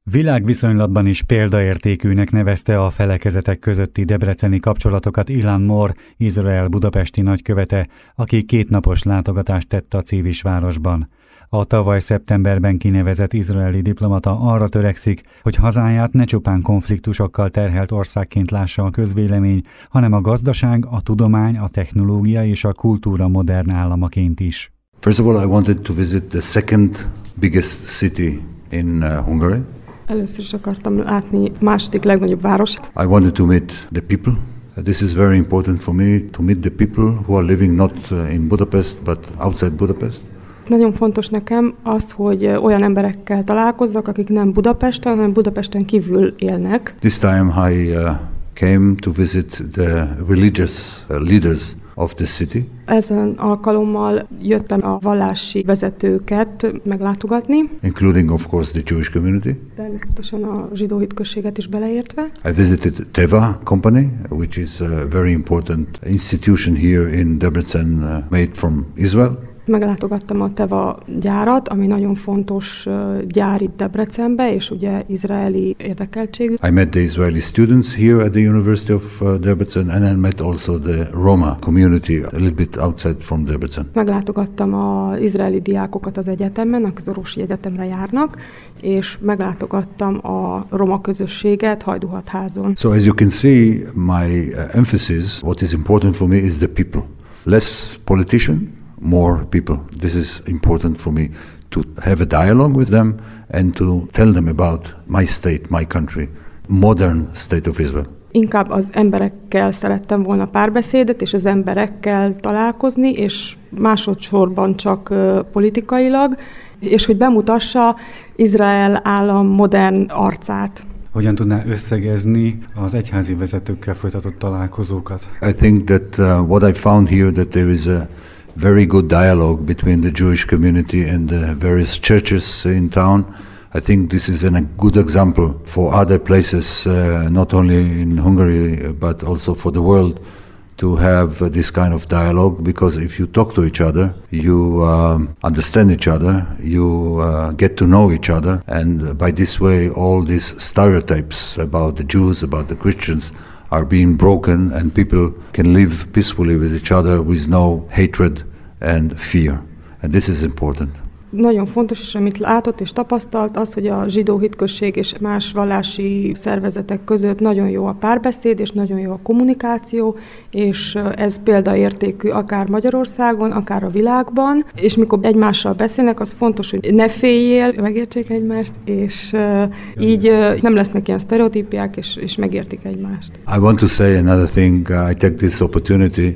Világviszonylatban is példaértékűnek nevezte a felekezetek közötti debreceni kapcsolatokat Ilan Mor, Izrael budapesti nagykövete, aki 2 napos látogatást tett a Civisvárosban. A tavaly szeptemberben kinevezett izraeli diplomata arra törekszik, hogy hazáját ne csupán konfliktusokkal terhelt országként lássa a közvélemény, hanem a gazdaság, a tudomány, a technológia és a kultúra modern államaként is. First of all, I wanted to visit the second biggest city in Hungary. Először is akartam látni második legnagyobb várost. I wanted to meet the people. This is very important for me, to meet the people who are living not in Budapest, but outside Budapest. Nagyon fontos nekem az, hogy olyan emberekkel találkozzak, akik nem Budapesten, hanem Budapesten kívül élnek. This time I came to visit the religious leaders of the city. Ezen alkalommal jöttem a vallási vezetőket meglátogatni. Including, of course, the Jewish community. Természetesen a zsidó hitközséget is beleértve. I visited Teva company, which is a very important institution here in Debrecen, made from Israel. Meglátogattam a Teva gyárat, ami nagyon fontos gyár itt Debrecenbe, és ugye izraeli érdekeltségű. I met the Israeli students here at the University of Debrecen, and I met also the Roma community a little bit outside from Debrecen. Meglátogattam az izraeli diákokat az egyetemen, akik az orvosi egyetemre járnak, és meglátogattam a roma közösséget Hajdúhatházon. So as you can see, my emphasis, what is important for me is the people. Less politician, more people. This is important for me, to have a dialogue with them and to tell them about my state, my country, modern state of Israel. Inkább az emberekkel szerettem volna párbeszédet, és az emberekkel találkozni, és másodszorban csak politikailag, és hogy bemutassa Izrael állam modern arcát. Hogyan tudná összegezni az egyházi vezetőkkel folytatott találkozókat? I think that what I found here, that there is a very good dialogue between the Jewish community and the various churches in town. I think this is a good example for other places, not only in Hungary, but also for the world, to have this kind of dialogue, because if you talk to each other, you understand each other, you get to know each other, and by this way all these stereotypes about the Jews, about the Christians, are being broken, and people can live peacefully with each other with no hatred and fear. And this is important. Nagyon fontos, és amit látott és tapasztalt, az, hogy a zsidó hitközség és más vallási szervezetek között nagyon jó a párbeszéd, és nagyon jó a kommunikáció, és ez példaértékű akár Magyarországon, akár a világban, és mikor egymással beszélnek, az fontos, hogy ne féljél, megértsék egymást, és így nem lesznek ilyen sztereotípiák, és megértik egymást. I want to say another thing. I take this opportunity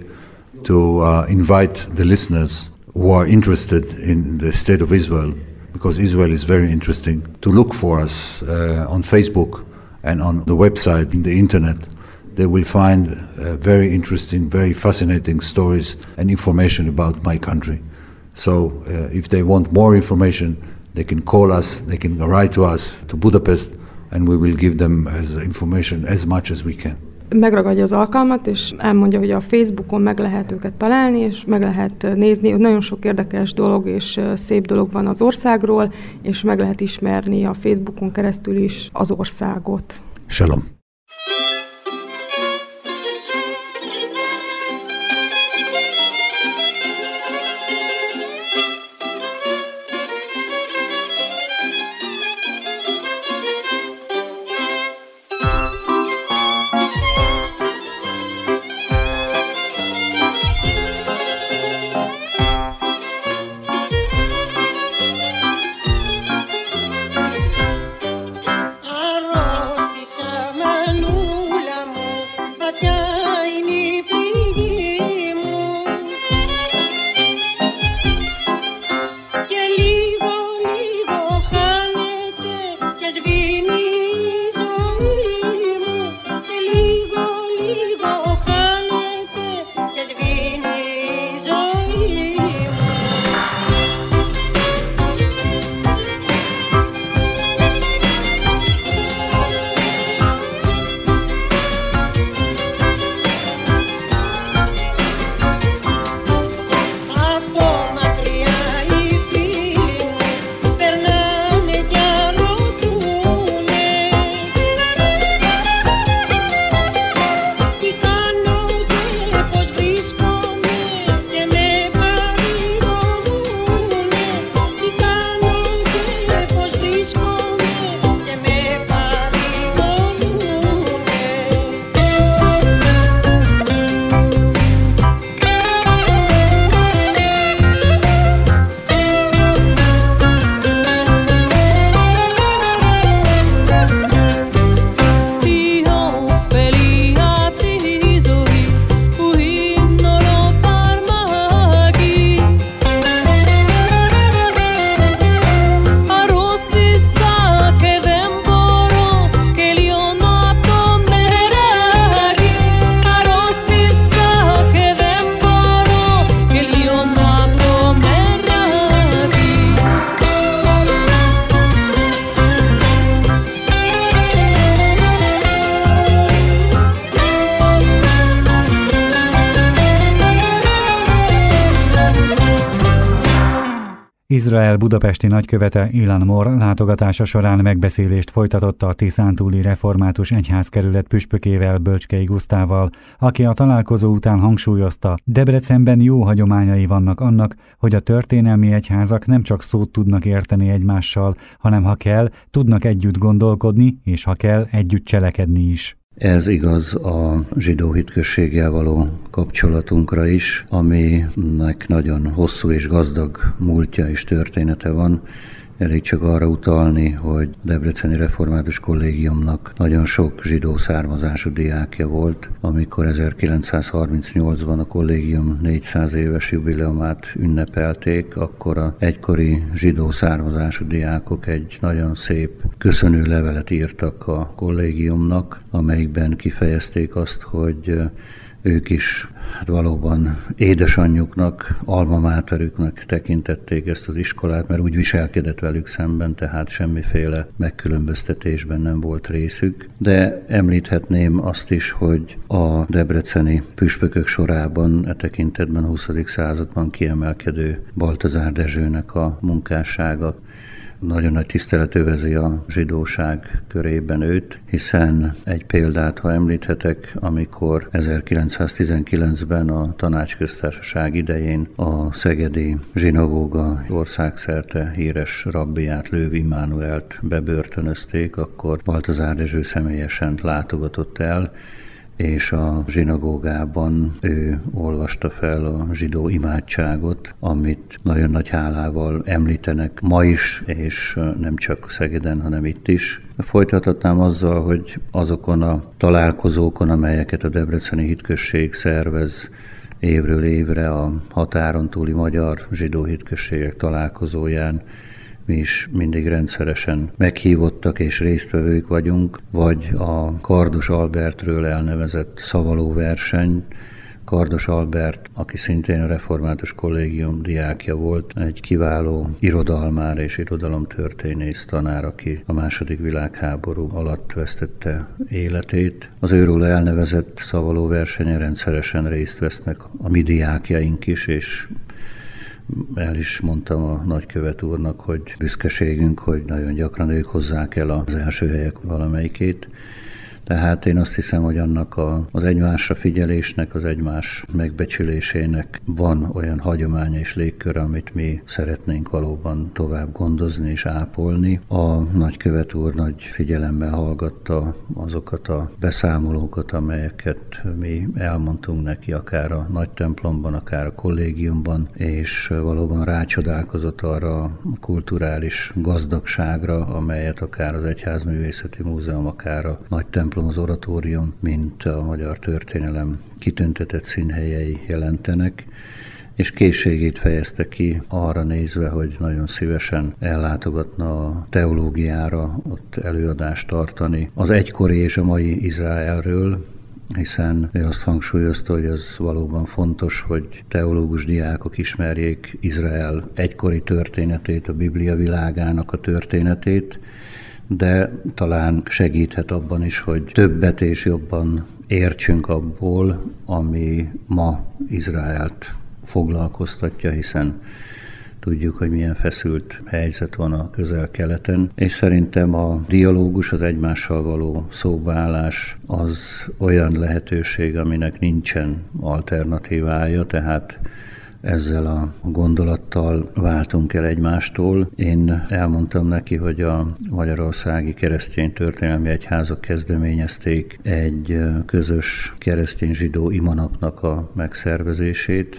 to invite the listeners who are interested in the state of Israel, because Israel is very interesting, to look for us on Facebook and on the website, in the internet. They will find very interesting, very fascinating stories and information about my country. So if they want more information, they can call us, they can write to us, to Budapest, and we will give them information as much as we can. Megragadja az alkalmat, és elmondja, hogy a Facebookon meg lehet őket találni, és meg lehet nézni, hogy nagyon sok érdekes dolog és szép dolog van az országról, és meg lehet ismerni a Facebookon keresztül is az országot. Shalom. Izrael budapesti nagykövete Ilan Mor látogatása során megbeszélést folytatott a Tiszántúli Református Egyházkerület püspökével, Bölcskei Gusztával, aki a találkozó után hangsúlyozta, Debrecenben jó hagyományai vannak annak, hogy a történelmi egyházak nem csak szót tudnak érteni egymással, hanem ha kell, tudnak együtt gondolkodni, és ha kell, együtt cselekedni is. Ez igaz a zsidó hitközséggel való kapcsolatunkra is, aminek nagyon hosszú és gazdag múltja és története van. Elég csak arra utalni, hogy Debreceni Református Kollégiumnak nagyon sok zsidó származású diákja volt. Amikor 1938-ban a kollégium 400 éves jubileumát ünnepelték, akkor az egykori zsidó származású diákok egy nagyon szép köszönő levelet írtak a kollégiumnak, amelyikben kifejezték azt, hogy ők is valóban édesanyjuknak, alma máterüknek tekintették ezt az iskolát, mert úgy viselkedett velük szemben, tehát semmiféle megkülönböztetésben nem volt részük. De említhetném azt is, hogy a debreceni püspökök sorában e tekintetben a 20. században kiemelkedő Baltazár Dezsőnek a munkássága nagyon nagy tisztelet övezi a zsidóság körében őt, hiszen egy példát, ha említhetek, amikor 1919-ben a Tanácsköztársaság idején a szegedi zsinagóga országszerte híres rabbiát, Lőv Immanuelt bebörtönözték, akkor Baltazár Dezső személyesen látogatott el, és a zsinagógában ő olvasta fel a zsidó imádságot, amit nagyon nagy hálával említenek ma is, és nem csak Szegeden, hanem itt is. Folytathatnám azzal, hogy azokon a találkozókon, amelyeket a debreceni hitközség szervez évről évre a határon túli magyar zsidó hitközségek találkozóján, mi is mindig rendszeresen meghívottak és résztvevők vagyunk, vagy a Kardos Albertről elnevezett szavalóverseny. Kardos Albert, aki szintén a Református Kollégium diákja volt, egy kiváló irodalmár és irodalomtörténész tanár, aki a II. Világháború alatt vesztette életét. Az őről elnevezett szavalóversenyen rendszeresen részt vesznek a mi diákjaink is, és el is mondtam a nagykövet úrnak, hogy büszkeségünk, hogy nagyon gyakran ők hozzák el az első helyek valamelyikét. Tehát én azt hiszem, hogy annak az egymásra figyelésnek, az egymás megbecsülésének van olyan hagyománya és légkör, amit mi szeretnénk valóban tovább gondozni és ápolni. A nagykövet úr nagy figyelemmel hallgatta azokat a beszámolókat, amelyeket mi elmondtunk neki, akár a nagy templomban, akár a kollégiumban, és valóban rácsodálkozott arra a kulturális gazdagságra, amelyet akár az Egyházművészeti Múzeum, akár a nagy templom, az oratórium, mint a magyar történelem kitüntetett színhelyei jelentenek, és készségét fejezte ki arra nézve, hogy nagyon szívesen ellátogatna a teológiára, ott előadást tartani az egykori és a mai Izraelről, hiszen ő azt hangsúlyozta, hogy az valóban fontos, hogy teológus diákok ismerjék Izrael egykori történetét, a Biblia világának a történetét, de talán segíthet abban is, hogy többet és jobban értsünk abból, ami ma Izraelt foglalkoztatja, hiszen tudjuk, hogy milyen feszült helyzet van a Közel-Keleten, és szerintem a dialógus, az egymással való szóbaállás az olyan lehetőség, aminek nincsen alternatívája, tehát ezzel a gondolattal váltunk el egymástól. Én elmondtam neki, hogy a Magyarországi Keresztény Történelmi Egyházak kezdeményezték egy közös keresztény-zsidó imanapnak a megszervezését,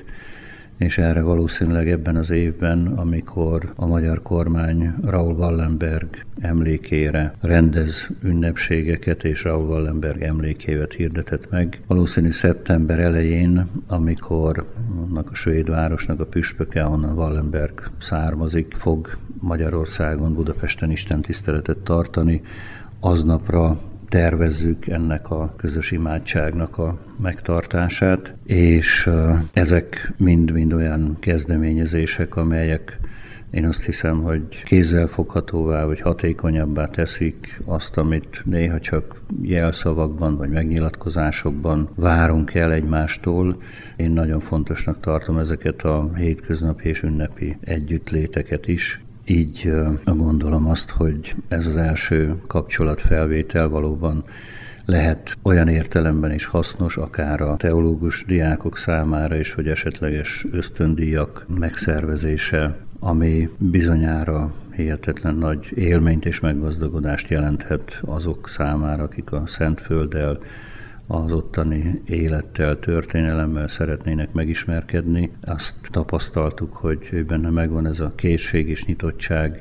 és erre valószínűleg ebben az évben, amikor a magyar kormány Raoul Wallenberg emlékére rendez ünnepségeket, és Raoul Wallenberg emlékévet hirdetett meg, valószínű szeptember elején, amikor annak a svéd városnak a püspöke, ahonnan Wallenberg származik, fog Magyarországon, Budapesten istentiszteletet tartani, aznapra tervezzük ennek a közös imádságnak a megtartását, és ezek mind-mind olyan kezdeményezések, amelyek Én azt hiszem, hogy kézzelfoghatóvá vagy hatékonyabbá teszik azt, amit néha csak jelszavakban vagy megnyilatkozásokban várunk el egymástól. Én nagyon fontosnak tartom ezeket a hétköznapi és ünnepi együttléteket is. Így gondolom azt, hogy ez az első kapcsolatfelvétel valóban lehet olyan értelemben is hasznos, akár a teológus diákok számára is, hogy esetleges ösztöndíjak megszervezése, ami bizonyára hihetetlen nagy élményt és meggazdagodást jelenthet azok számára, akik a Szentfölddel, az ottani élettel, történelemmel szeretnének megismerkedni. Azt tapasztaltuk, hogy benne megvan ez a készség és nyitottság,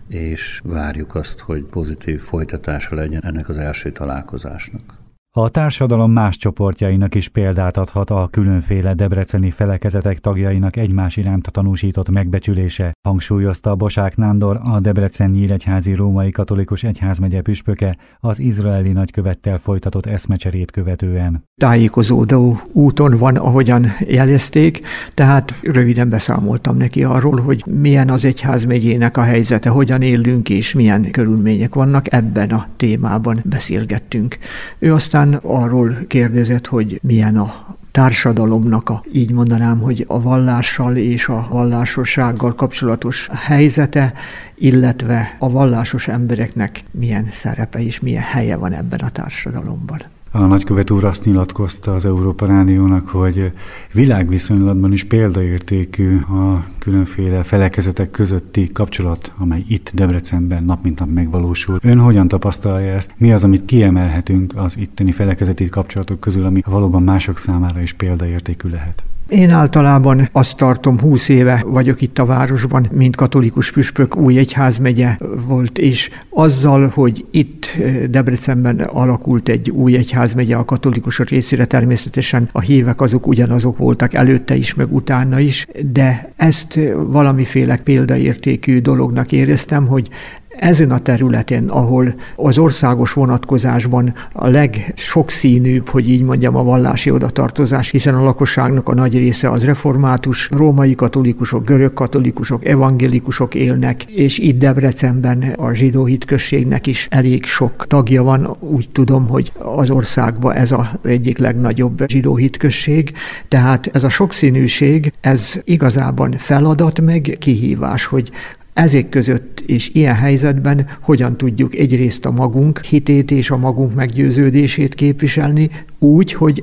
és várjuk azt, hogy pozitív folytatása legyen ennek az első találkozásnak. A társadalom más csoportjainak is példát adhat a különféle debreceni felekezetek tagjainak egymás iránt tanúsított megbecsülése, hangsúlyozta Bosák Nándor, a Debrecen-Nyíregyházi Római Katolikus Egyházmegye püspöke az izraeli nagykövettel folytatott eszmecserét követően. Tájékozódó úton van, ahogyan jelezték, tehát röviden beszámoltam neki arról, hogy milyen az egyházmegyének a helyzete, hogyan élünk és milyen körülmények vannak, ebben a témában beszélgettünk. Ő aztán arról kérdezett, hogy milyen a társadalomnak így mondanám, hogy a vallással és a vallásossággal kapcsolatos helyzete, illetve a vallásos embereknek milyen szerepe és milyen helye van ebben a társadalomban. A nagykövet úr azt nyilatkozta az Európa Rádiónak, hogy világviszonylatban is példaértékű a különféle felekezetek közötti kapcsolat, amely itt Debrecenben nap mint nap megvalósul. Ön hogyan tapasztalja ezt? Mi az, amit kiemelhetünk az itteni felekezeti kapcsolatok közül, ami valóban mások számára is példaértékű lehet? Én általában azt tartom, 20 éve vagyok itt a városban, mint katolikus püspök, új egyházmegye volt, és azzal, hogy itt Debrecenben alakult egy új egyházmegye a katolikusok részére, természetesen a hívek azok ugyanazok voltak előtte is, meg utána is, de ezt valamiféle példaértékű dolognak éreztem, hogy ezen a területen, ahol az országos vonatkozásban a legsokszínűbb, hogy így mondjam, a vallási odatartozás, hiszen a lakosságnak a nagy része az református, római katolikusok, görög katolikusok, evangélikusok élnek, és itt Debrecenben a zsidó hitközségnek is elég sok tagja van. Úgy tudom, hogy az országban ez az egyik legnagyobb zsidó hitközség, tehát ez a sokszínűség, ez igazában feladat meg kihívás, hogy ezek között és ilyen helyzetben hogyan tudjuk egyrészt a magunk hitét és a magunk meggyőződését képviselni, úgy, hogy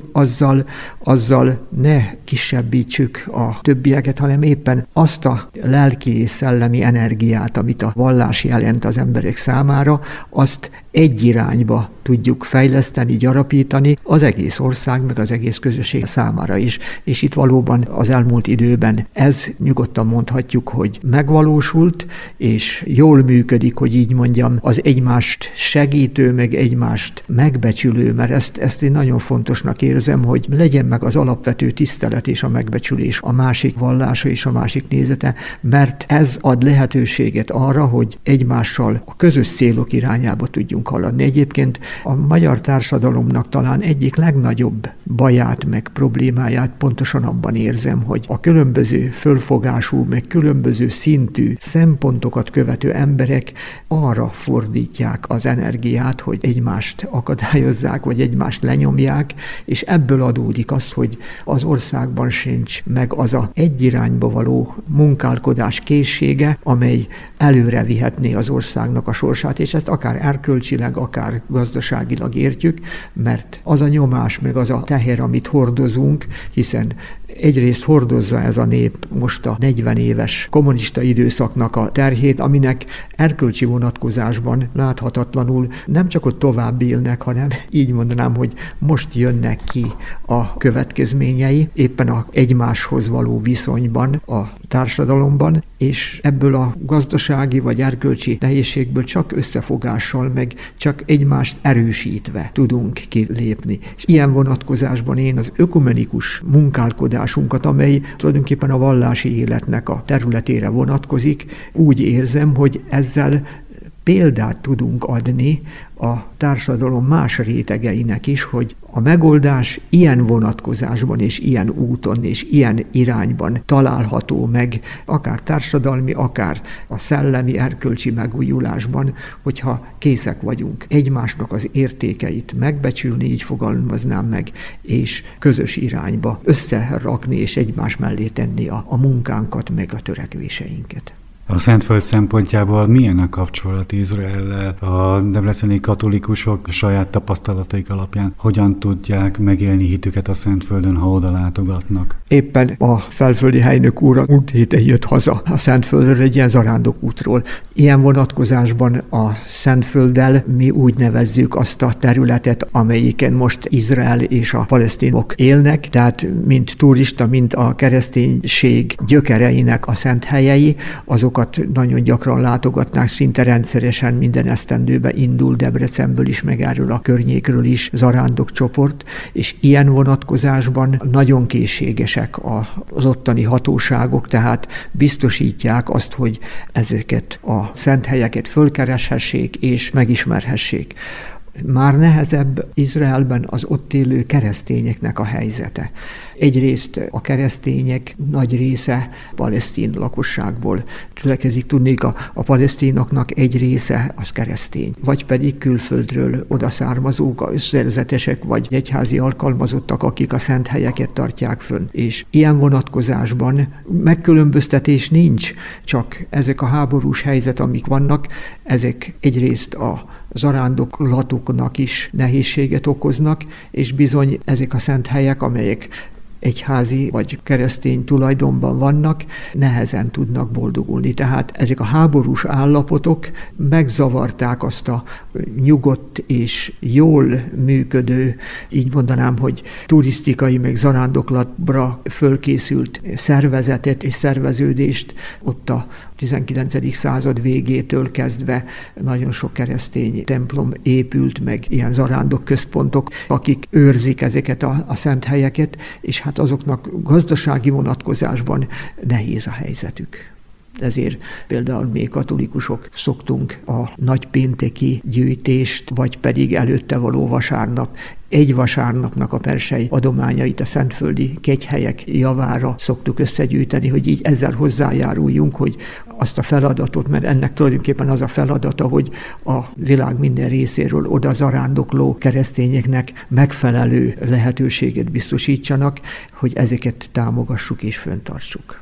azzal ne kisebbítsük a többieket, hanem éppen azt a lelki és szellemi energiát, amit a vallás jelent az emberek számára, azt egy irányba tudjuk fejleszteni, gyarapítani az egész ország, meg az egész közösség számára is. És itt valóban az elmúlt időben ez nyugodtan mondhatjuk, hogy megvalósult, és jól működik, hogy így mondjam, az egymást segítő, meg egymást megbecsülő, mert ezt én nagyon fontosnak érzem, hogy legyen meg az alapvető tisztelet és a megbecsülés a másik vallása és a másik nézete, mert ez ad lehetőséget arra, hogy egymással a közös célok irányába tudjunk haladni. Egyébként a magyar társadalomnak talán egyik legnagyobb baját meg problémáját pontosan abban érzem, hogy a különböző fölfogású, meg különböző szintű szempontokat követő emberek arra fordítják az energiát, hogy egymást akadályozzák, vagy egymást lenyomják, és ebből adódik az, hogy az országban sincs meg az a egy irányba való munkálkodás készsége, amely előre vihetné az országnak a sorsát, és ezt akár erkölcsileg, akár gazdaságilag értjük, mert az a nyomás, meg az a teher, amit hordozunk, hiszen egyrészt hordozza ez a nép most a 40 éves kommunista időszaknak a terhét, aminek erkölcsi vonatkozásban láthatatlanul nem csak ott tovább élnek, hanem így mondanám, hogy most jönnek ki a következményei éppen a egymáshoz való viszonyban, a társadalomban, és ebből a gazdasági vagy erkölcsi nehézségből csak összefogással, meg csak egymást erősítve tudunk kilépni. És ilyen vonatkozásban én az ökumenikus munkálkodásunkat, amely tulajdonképpen a vallási életnek a területére vonatkozik, úgy érzem, hogy ezzel példát tudunk adni a társadalom más rétegeinek is, hogy a megoldás ilyen vonatkozásban és ilyen úton és ilyen irányban található meg, akár társadalmi, akár a szellemi, erkölcsi megújulásban, hogyha készek vagyunk egymásnak az értékeit megbecsülni, így fogalmaznám meg, és közös irányba összerakni és egymás mellé tenni a munkánkat, meg a törekvéseinket. A Szentföld szempontjából milyen a kapcsolat Izraellel? A debreceni katolikusok saját tapasztalataik alapján hogyan tudják megélni hitüket a Szentföldön, ha oda látogatnak? Éppen a felföldi helynök úr múlt héten jött haza a Szentföldről egy ilyen zarándokútról. Ilyen vonatkozásban a Szentfölddel mi úgy nevezzük azt a területet, amelyiken most Izrael és a palesztinok élnek, tehát mint turista, mint a kereszténység gyökereinek a szent helyei, azokat nagyon gyakran látogatnák, szinte rendszeresen minden esztendőben indul Debrecenből is, meg erről a környékről is zarándok csoport, és ilyen vonatkozásban nagyon készségesek az ottani hatóságok, tehát biztosítják azt, hogy ezeket a szent helyeket fölkereshessék és megismerhessék. Már nehezebb Izraelben az ott élő keresztényeknek a helyzete. Egyrészt a keresztények nagy része palesztin lakosságból tülekezik, tudnék, a palesztinoknak egy része az keresztény, vagy pedig külföldről odaszármazók, szerzetesek, vagy egyházi alkalmazottak, akik a szent helyeket tartják fönn. És ilyen vonatkozásban megkülönböztetés nincs, csak ezek a háborús helyzet, amik vannak, ezek egyrészt a zarándoklatoknak is nehézséget okoznak, és bizony ezek a szent helyek, amelyek egyházi vagy keresztény tulajdonban vannak, nehezen tudnak boldogulni. Tehát ezek a háborús állapotok megzavarták azt a nyugodt és jól működő, így mondanám, hogy turisztikai, meg zarándoklatra fölkészült szervezetet és szerveződést. Ott a 19. század végétől kezdve nagyon sok keresztény templom épült, meg ilyen zarándok központok, akik őrzik ezeket a szent helyeket, és hát azoknak gazdasági vonatkozásban nehéz a helyzetük. Ezért például mi katolikusok szoktunk a nagypénteki gyűjtést, vagy pedig előtte való vasárnap, egy vasárnapnak a persei adományait a szentföldi kegyhelyek javára szoktuk összegyűjteni, hogy így ezzel hozzájáruljunk, hogy azt a feladatot, mert ennek tulajdonképpen az a feladata, hogy a világ minden részéről oda zarándokló keresztényeknek megfelelő lehetőséget biztosítsanak, hogy ezeket támogassuk és fenntartsuk.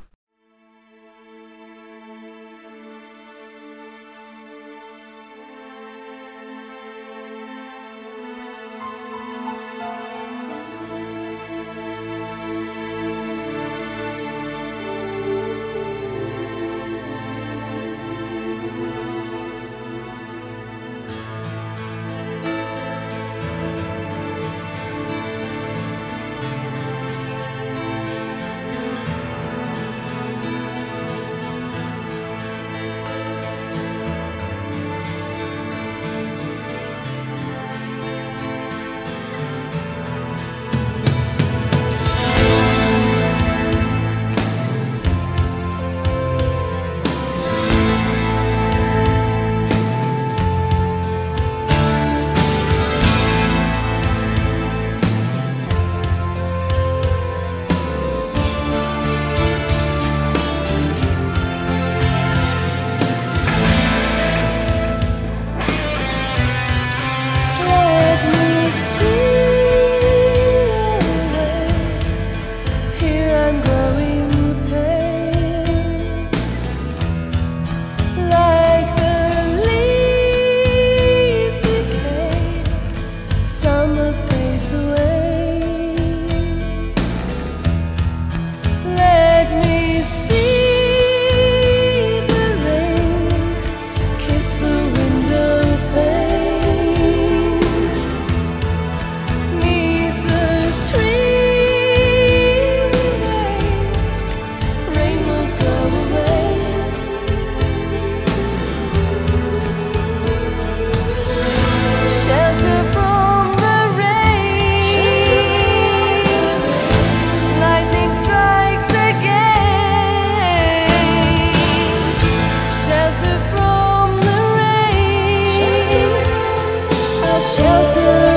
shelter